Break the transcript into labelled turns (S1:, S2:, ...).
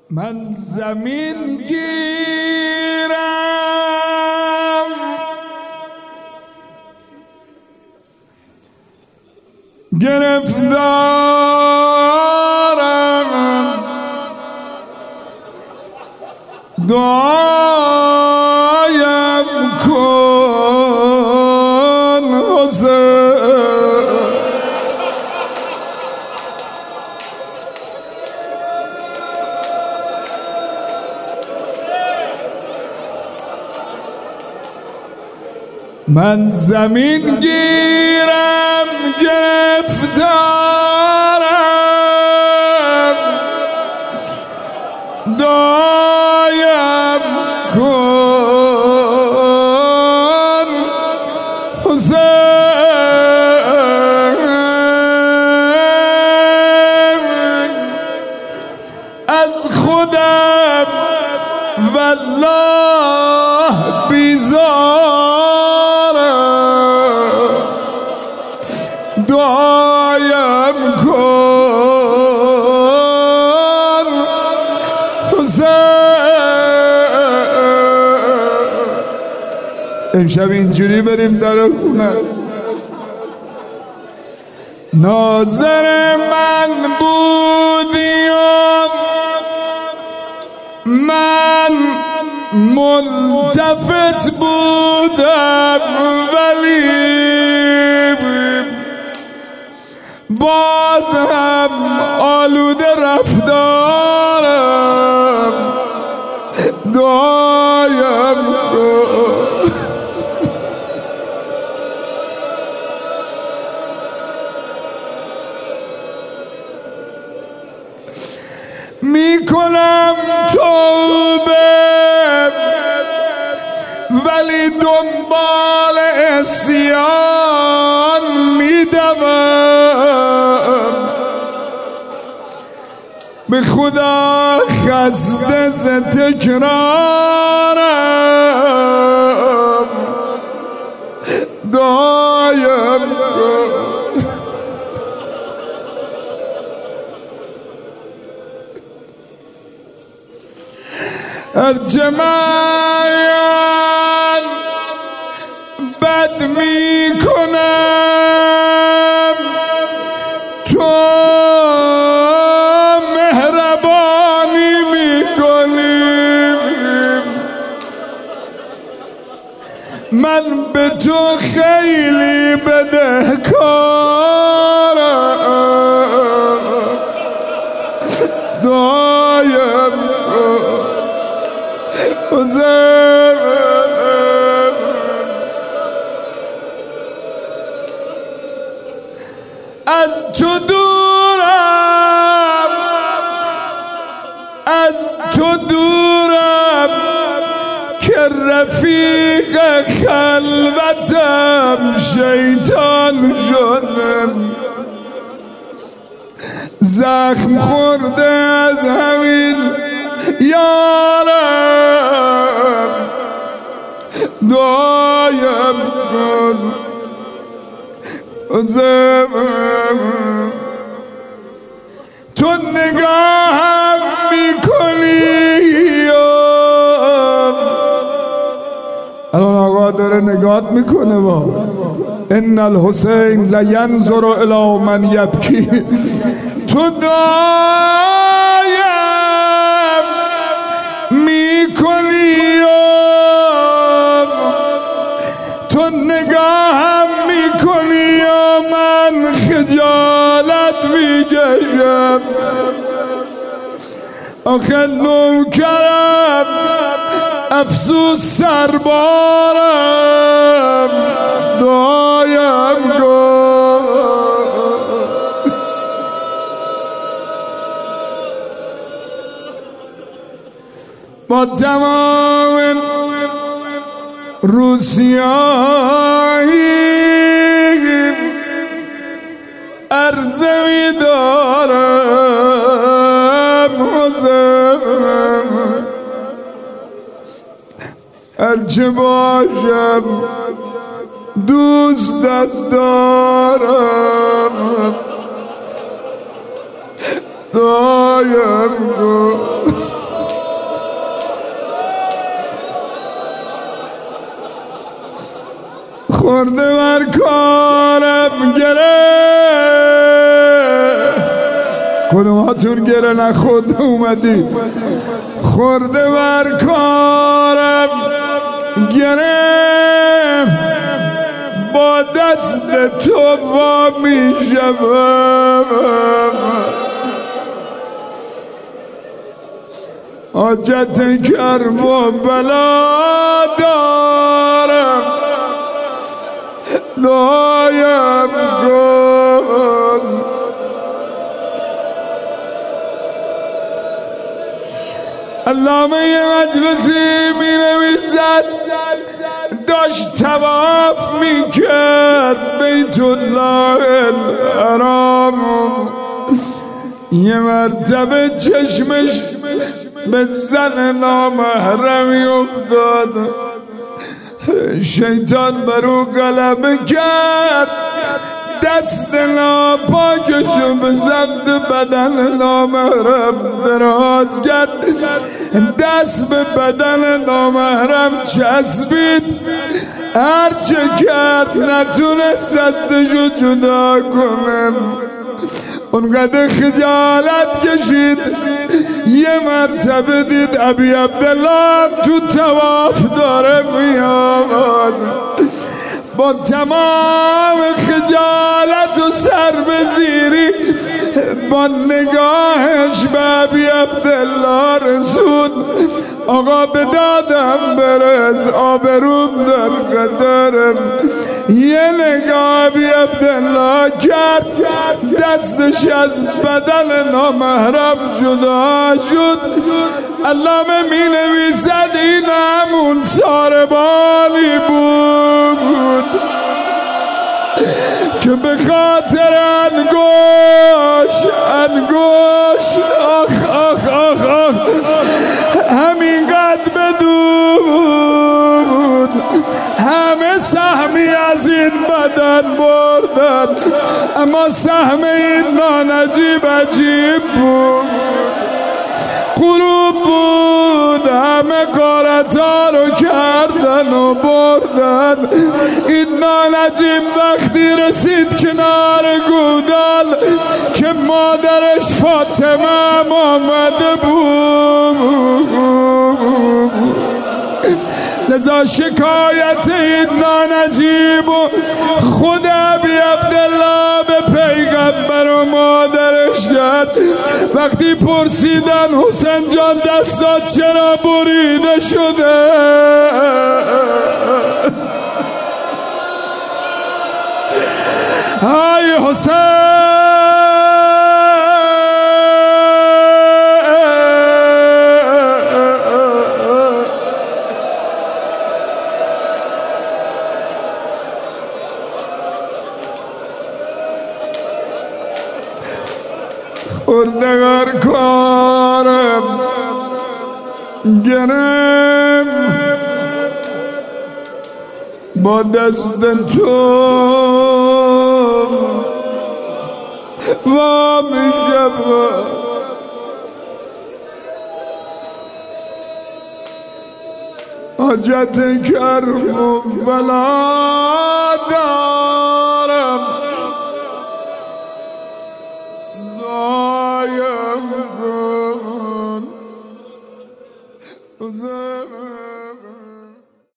S1: من زمین گیرم گرفتارم دعایم کن حسین. من زمین گیرم گرفتارم دعایم کن حسین. از خودم والله بیزارم دعایم کن حسین. امشب اینجوری بریم در خونه. ناظر من بودی و من ملتفت بودم ولی باز هم آلوده رفتارم دعایم کن. میکنم توبه ولی دنبال عصیان میدوم. به خدا خسته ز تکرارم دعایم کن. هرچه من بد میکنم تو مهربانی میکنی. من به تو خیلی بدهکارم دعایم کن حسین. از تو دورم از تو دورم که رفیق خلوتم شیطان شدم. زخم خورده از همین یارم دعایم کن حسین. تو نگاهم میکنی الان آقا داره نگات میکنه با ان الحسین لینظر الی من یبکی. تو دعایم میکنی تو نگاهم میکنی من خجالت میکشم. آخه نوکرم افسوس سربارم دعایم کن. با تمام روسیایی عرضه می‌دارم حسین. هرچه باشم دوستت دارم دعایم کن خورده بر کارم گره. کدوماتون گره نخورده اومدی؟ خورده بر کارم گره، با دست تو وا می شوم. حاجت کرب و بلا دارم، دعایم کن. علامه مجلسی می نویسد داشت طواف می کرد بیت الله الحرام، یه مرتبه چشمش به زن نامحرمی افتاد. شیطان برو غلبه کرد، دست ناپاکشو به سمت بدن نامحرم دراز کرد. دست به بدن نامحرم چسبید، هرچه کرد نتونست دستشو جدا کنه. اونقدر خجالت کشید، یه مرتبه دید ابی عبدالله تو طواف داره میاد. با تمام خجالت و سر به زیری با نگاهش به ابی عبدالله رسود. آقا به دادم برس، آبروم در قدرم. یه نگاه ابی عبدالله کرد، دستش از بدن نامحرم جدا شد. علامه می نویسد این همون ساربانی بود که به خاطر انگوش آخ آخ آخ آخ همین قد بدود همه سهمی از این بدن بردن، اما سهم این نانجیب عجیب بود. غروب بود، همه غارت‌ها رو کردن و بردن. این نانجیب وقتی رسید کنار گودال که مادرش فاطمه هم آمده بود، لذا شکایت این نانجیب و خود ابی عبدالله به پیغمبر و مادرش کرد. وقتی پرسیدن حسین جان دستات چرا بریده شده، های حسین اردگار کارم گرم، با دست تو و می شود. حاجت کرب و بلا دارم، دعایم کن.